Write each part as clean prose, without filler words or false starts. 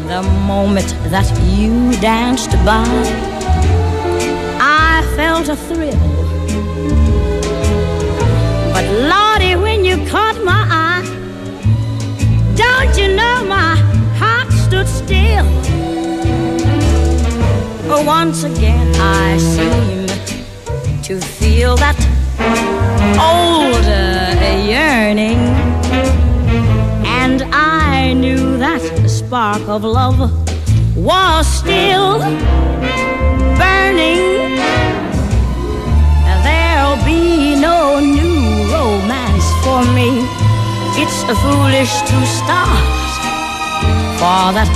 The moment that you danced by, I felt a thrill. But Lordy, when you caught my eye, don't you know my heart stood still. Oh, once again I seemed to feel that old yearning, and I knew that the spark of love was still burning. There'll be no new romance for me. It's foolish to start, for that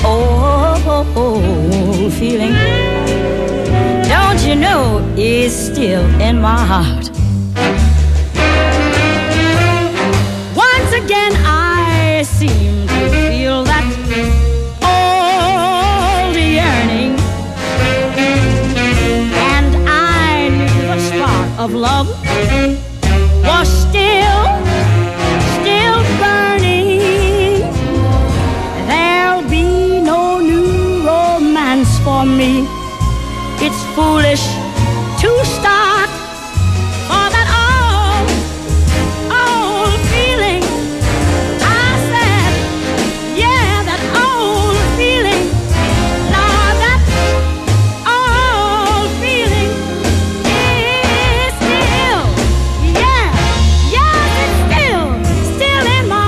old feeling, don't you know, is still in my heart. Once again I seem to feel that old yearning, and I knew the spark of love was still burning. There'll be no new romance for me. It's foolish to start, for that old feeling. I said, yeah, that old feeling. Lord, that old feeling is still, yeah, it's still in my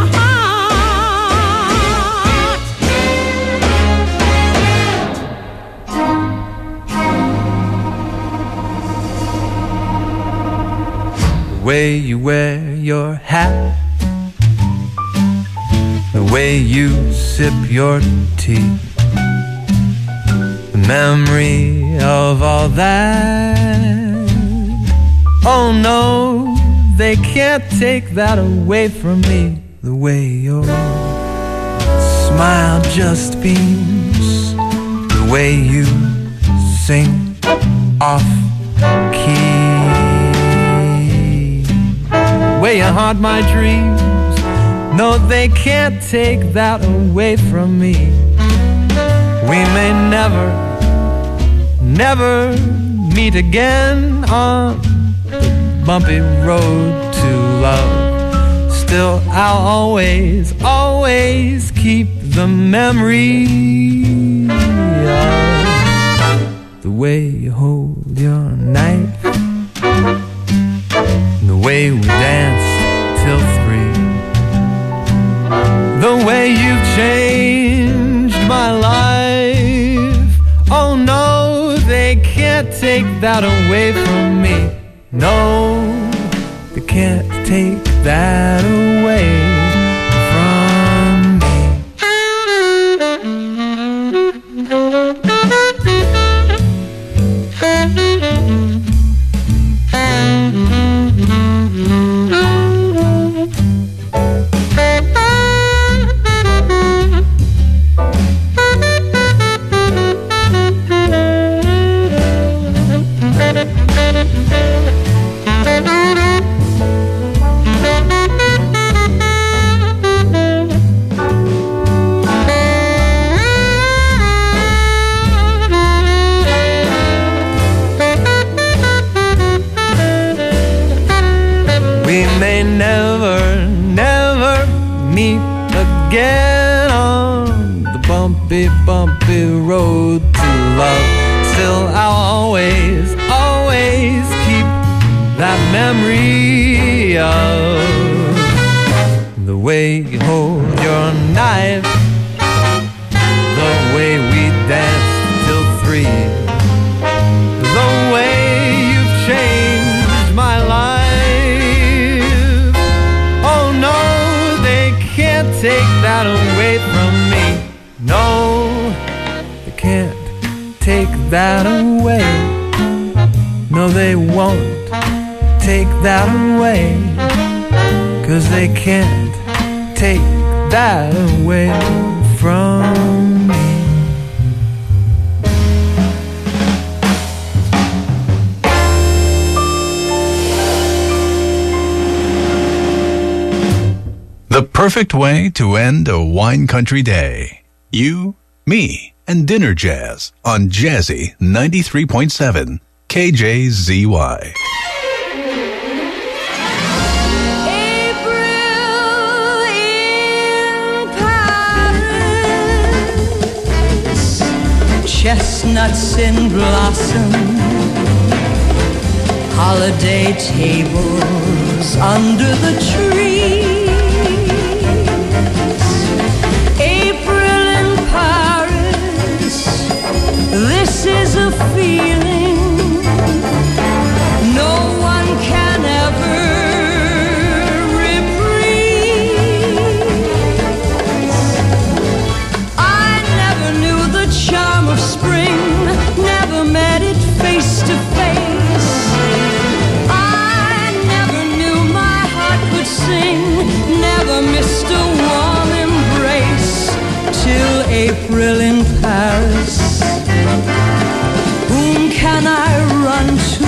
heart. The way you wear your hat, the way you sip your tea, the memory of all that. Oh no, they can't take that away from me. The way your smile just beams, the way you sing off key, the way you haunt my dreams. No, they can't take that away from me. We may never meet again on the bumpy road to love. Still, I'll always keep the memory of the way you hold your knife, the way we danced till 3, the way you've changed my life. Oh no, they can't take that away from me. No, they can't take that away from me. We may never meet again on the bumpy road to love. Still, I'll always keep that memory of the way you hold your knife, the way we danced till 3, the way you've changed my life. Take that away from me. No, they can't take that away. No, they won't take that away, 'cause they can't take that away from me. The perfect way to end a wine country day. You Me and Dinner Jazz on Jazzy 93.7 KJZY. April in Paris, chestnuts in blossom, holiday tables under the trees. April in Paris, this is a feeling no one can ever reprise. I never knew the charm of spring, never met it face to face. I never knew my heart could sing, never missed a warm embrace till April in Paris. Whom can I run to?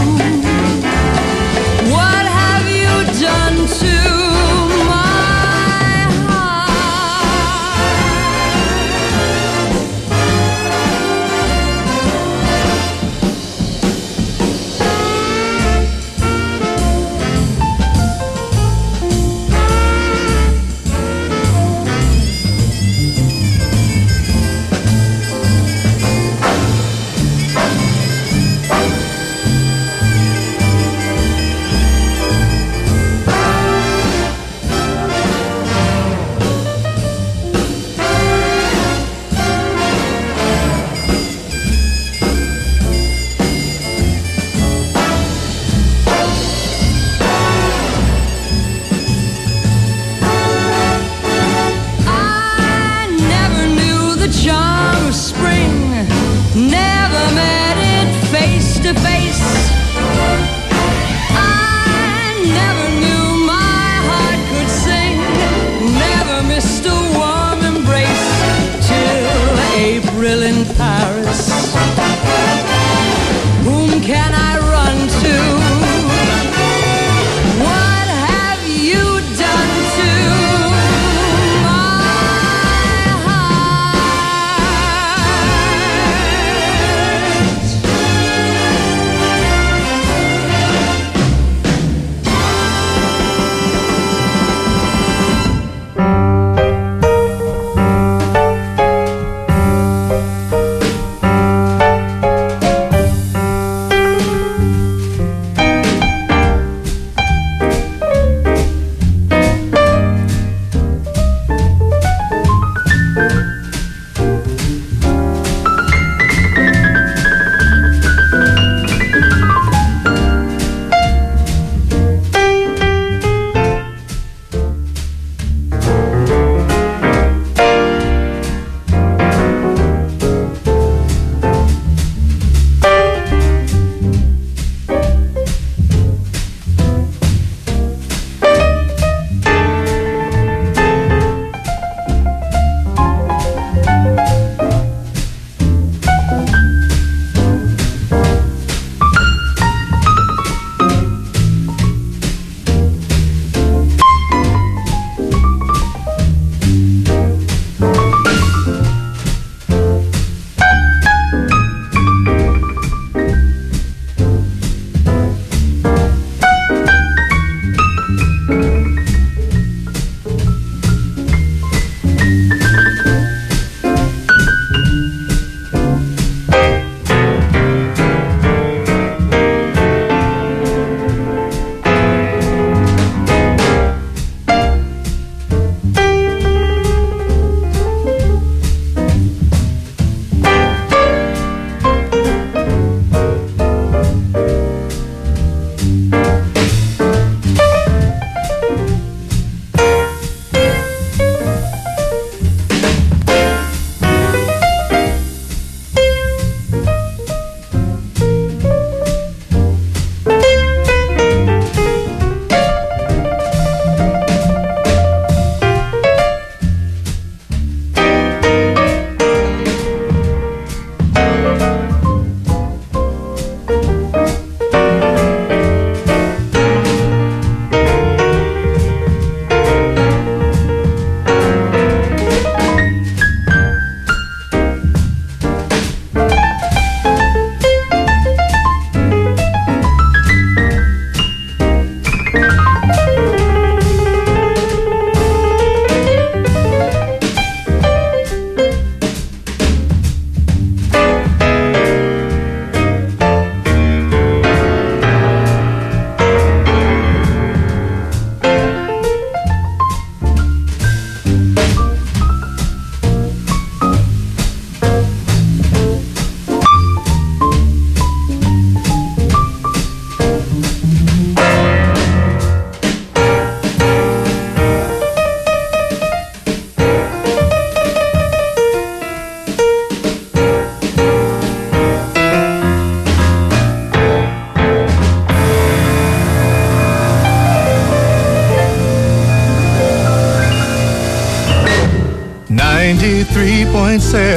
What have you done to my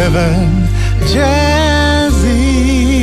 97 Jazzy.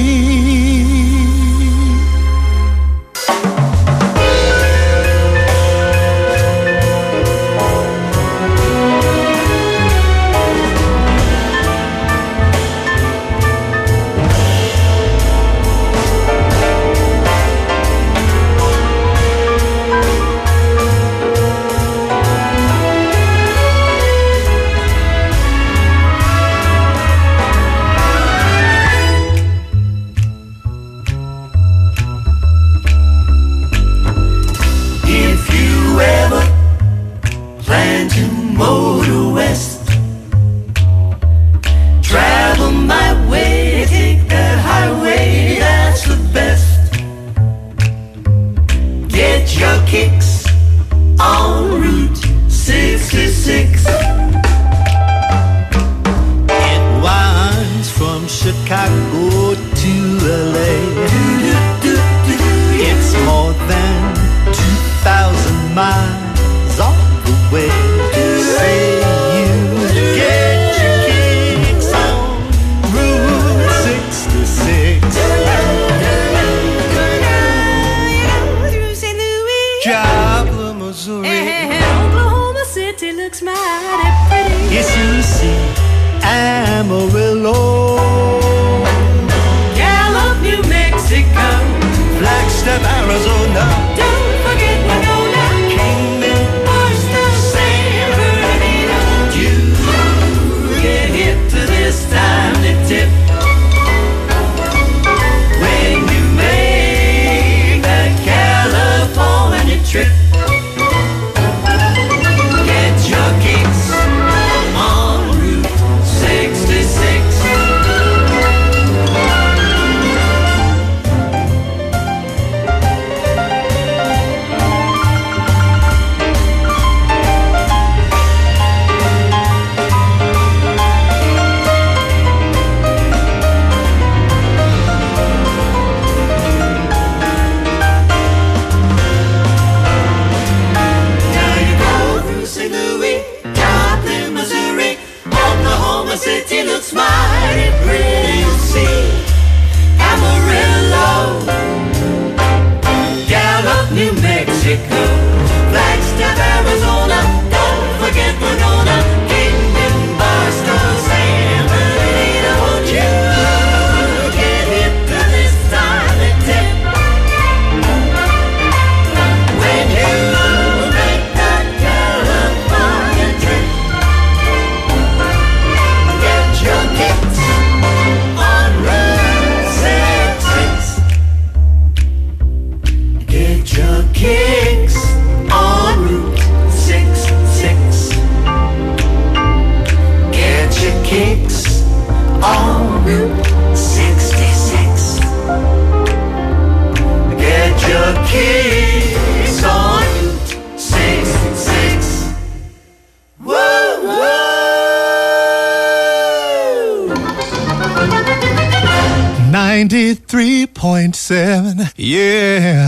Yeah,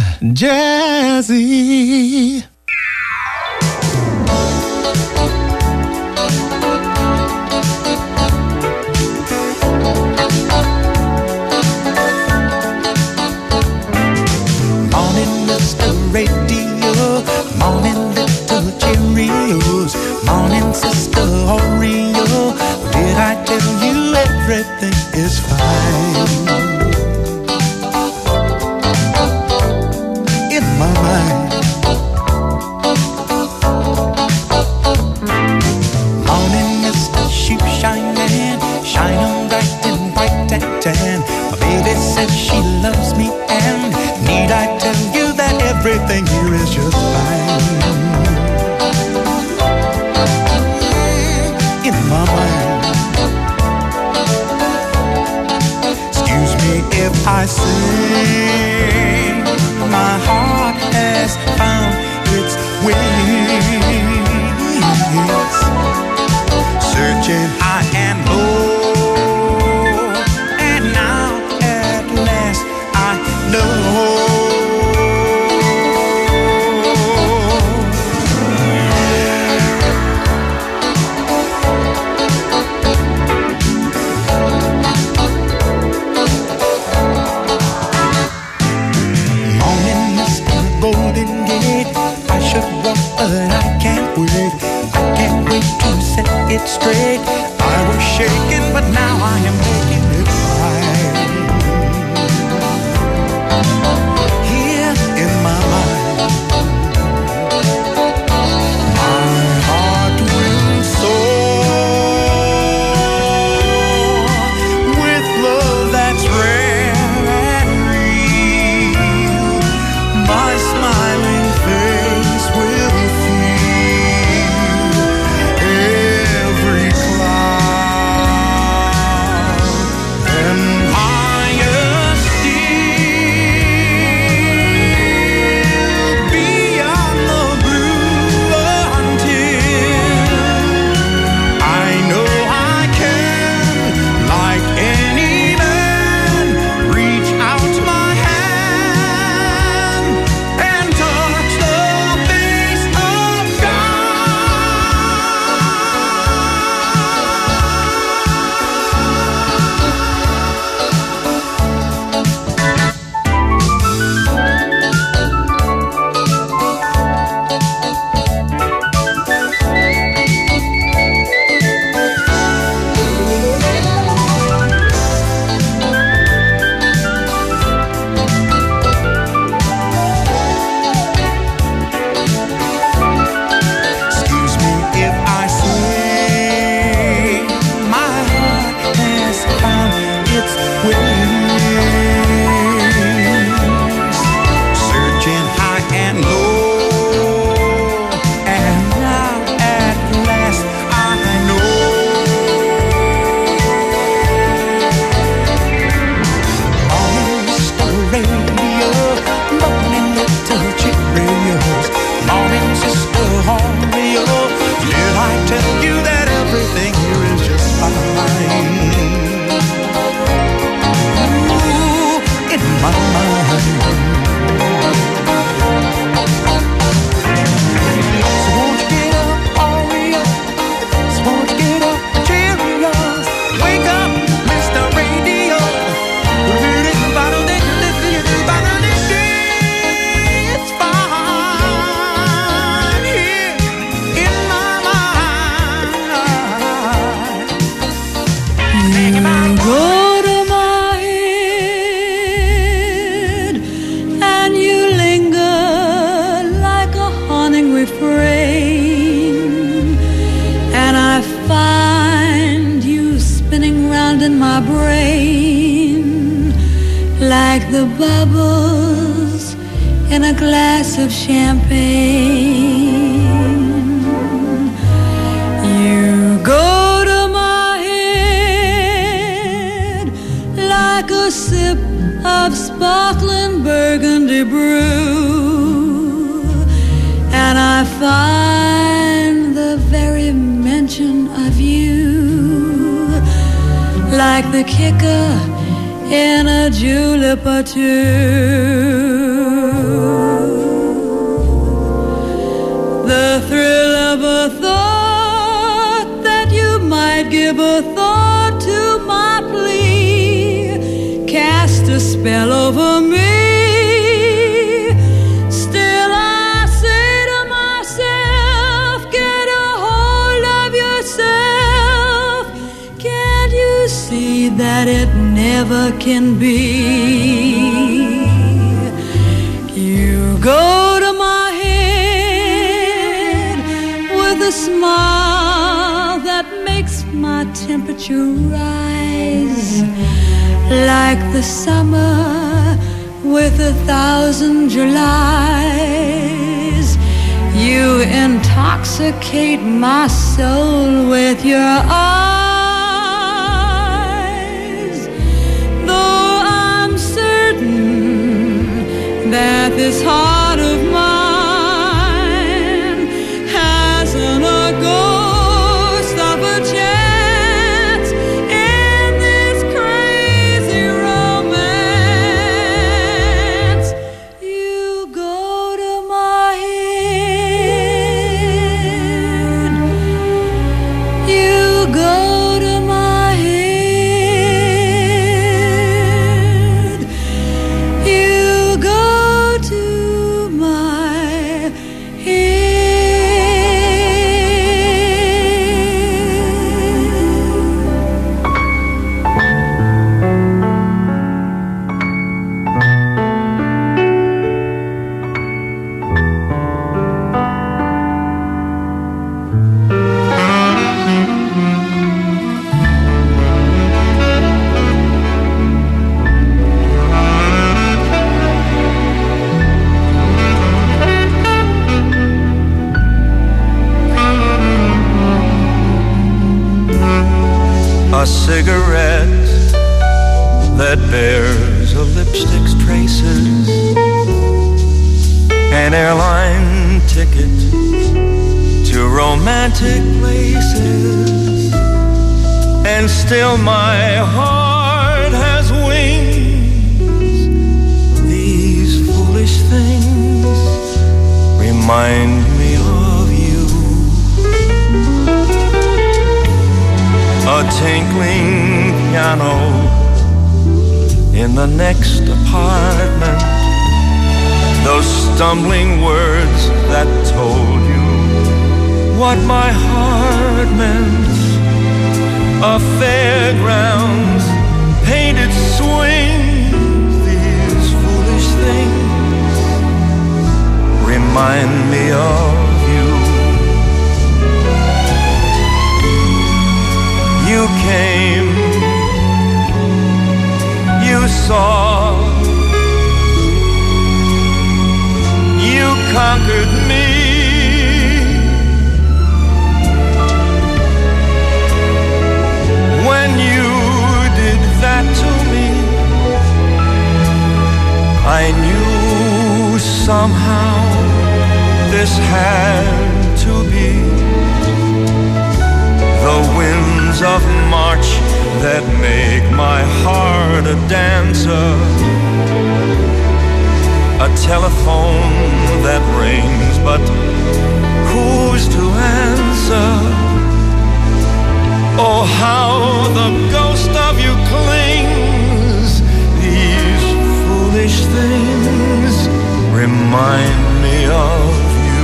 Jazzy. Morning, Mr. Radio. Morning, little Cheerios. Morning, Sister Oreo. Did I tell you everything is fine? My mind. Morning, Mr. Sheep Shining, shining bright and white and tan. My baby says she loves me, and need I tell you that everything here is just fine? In my mind. Excuse me if I say my heart has found its wings, searching high and low, and now at last I know. now I am making it right. Here in my mind, my heart will soar with love that's rare and real. My smiling face will feel every cloud, and higher still beyond the blue, until I know I can, like any man, reach out my hand and touch the face of Excuse me if I say my heart has found its wings, searching high and low, and now at last I know. Morning, Mr. Radio, morning, little Cheerios, morning, Sister Oreo. Did I tell you that everything here is just fine? Ooh, in my mind. So won't you get up, Oreo? So won't you get up, Cheerios? Wake up, Mr. Radio. It's fine here in my mind. Go to my head and you linger like a haunting refrain, and I find you spinning round in my brain like the bubbles in a glass of champagne. You go to my head like a sip of sparkling burgundy brew, and I find the very mention of you like the kicker in a julep or two. The thrill of a thought that you might give a thought to my plea cast a spell over me. Still I say to myself, get a hold of yourself. Can't you see that it never can be? You go to my head with a smile that makes my temperature rise like the summer with 1,000 Julys. You intoxicate my soul with your eyes, though I'm certain that this heart of mine hasn't a ghost of a chance in this crazy romance. You go to my head, you go hat that bears a lipstick's traces, an airline ticket to romantic places, and still my heart has wings. These foolish things remind me of you. A tinkling piano in the next apartment, those stumbling words that told you what my heart meant. A fairgrounds, painted swings. These foolish things remind me of you. You came, you saw, you conquered me. When you did that to me, I knew somehow this had to be. The winds of March that make my heart a dancer, a telephone that rings, but who's to answer? Oh, how the ghost of you clings. These foolish things remind me of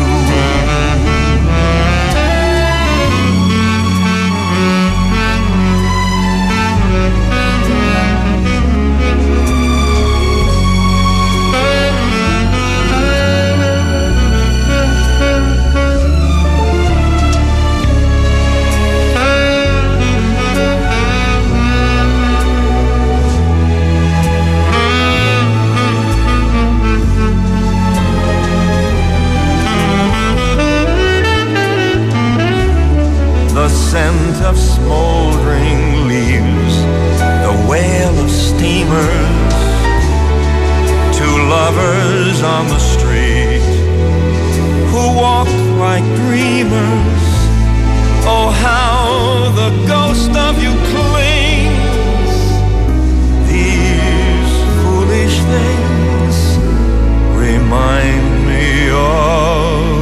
the scent of smoldering leaves, the wail of steamers, two lovers on the street who walk like dreamers. Oh, how the ghost of you clings. These foolish things remind me of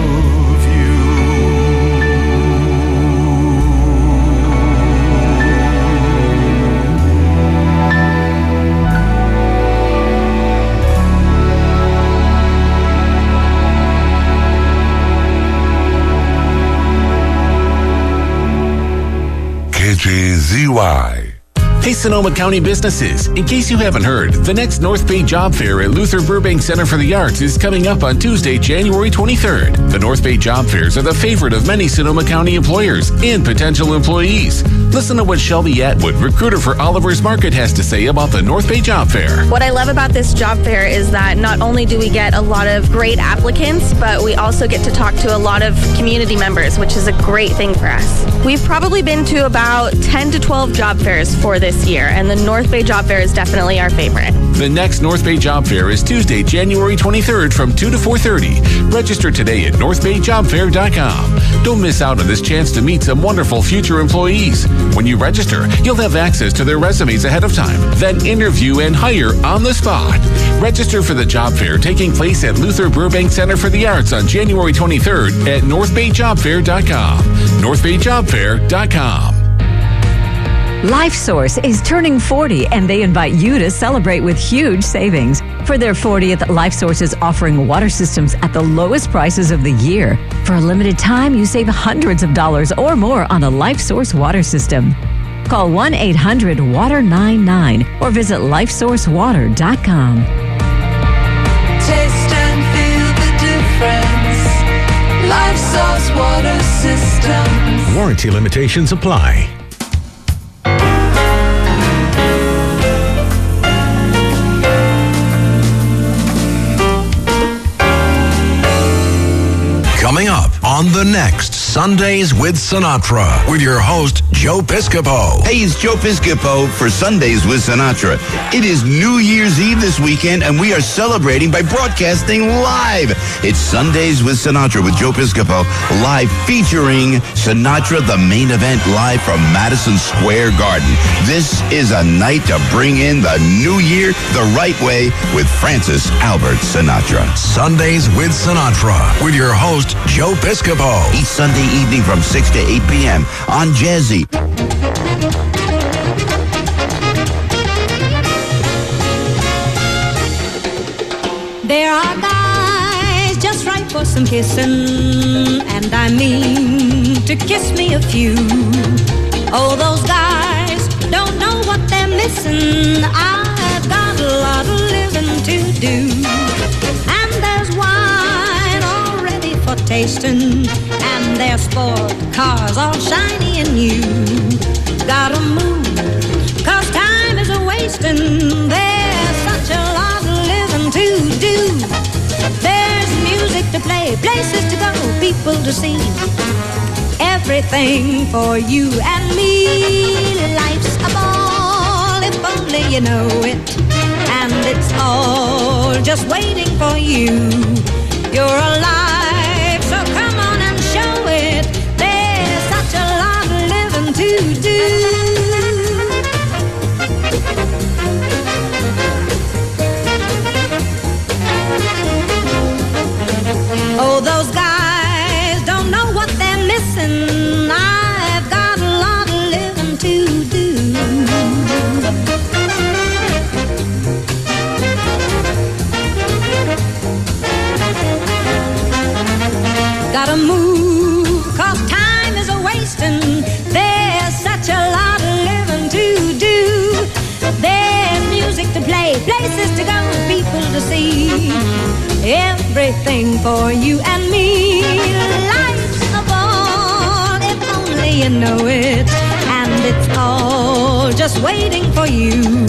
KJZY. Hey Sonoma County businesses, in case you haven't heard, the next North Bay Job Fair at Luther Burbank Center for the Arts is coming up on Tuesday, January 23rd. The North Bay Job Fairs are the favorite of many Sonoma County employers and potential employees. Listen to what Shelby Atwood, recruiter for Oliver's Market, has to say about the North Bay Job Fair. What I love about this job fair is that not only do we get a lot of great applicants, but we also get to talk to a lot of community members, which is a great thing for us. We've probably been to about 10 to 12 job fairs for this year, and the North Bay Job Fair is definitely our favorite. The next North Bay Job Fair is Tuesday, January 23rd from 2 to 4:30. Register today at northbayjobfair.com. Don't miss out on this chance to meet some wonderful future employees. When you register, you'll have access to their resumes ahead of time, then interview and hire on the spot. Register for the job fair taking place at Luther Burbank Center for the Arts on January 23rd at northbayjobfair.com. northbayjobfair.com. LifeSource is turning 40 and they invite you to celebrate with huge savings. For their 40th, LifeSource is offering water systems at the lowest prices of the year. For a limited time, you save hundreds of dollars or more on a LifeSource water system. Call 1-800-WATER-99 or visit lifesourcewater.com. Taste and feel the difference. LifeSource water systems. Warranty limitations apply. Coming up on the next Sundays with Sinatra with your host, Joe Piscopo. Hey, it's Joe Piscopo for Sundays with Sinatra. It is New Year's Eve this weekend, and we are celebrating by broadcasting live. It's Sundays with Sinatra with Joe Piscopo, live featuring Sinatra, the main event, live from Madison Square Garden. This is a night to bring in the new year the right way with Francis Albert Sinatra. Sundays with Sinatra with your host, Joe Piscopo. Each Sunday evening from 6 to 8 p.m. on Jazzy. There are guys just right for some kissing, and I mean to kiss me a few. Oh, those guys don't know what they're missing. I've got a lot of living to do. And there's wine already for tasting, and their sport cars all shiny and new. Gotta move, 'cause time is a-wasting. There's such a lot of living to do. There's music to play, places to go, people to see. Everything for you and me. Life's a ball, if only you know it. And it's all just waiting for you. You're alive, so come on and show it. There's such a lot of living to do. Oh, those guys don't know what they're missing. I've got a lot of living to do. Gotta move, 'cause time is a-wasting. There's such a lot of living to do. There's music to play, places to go, people to see. Everything for you and me. Life's a ball, if only you know it. And it's all just waiting for you.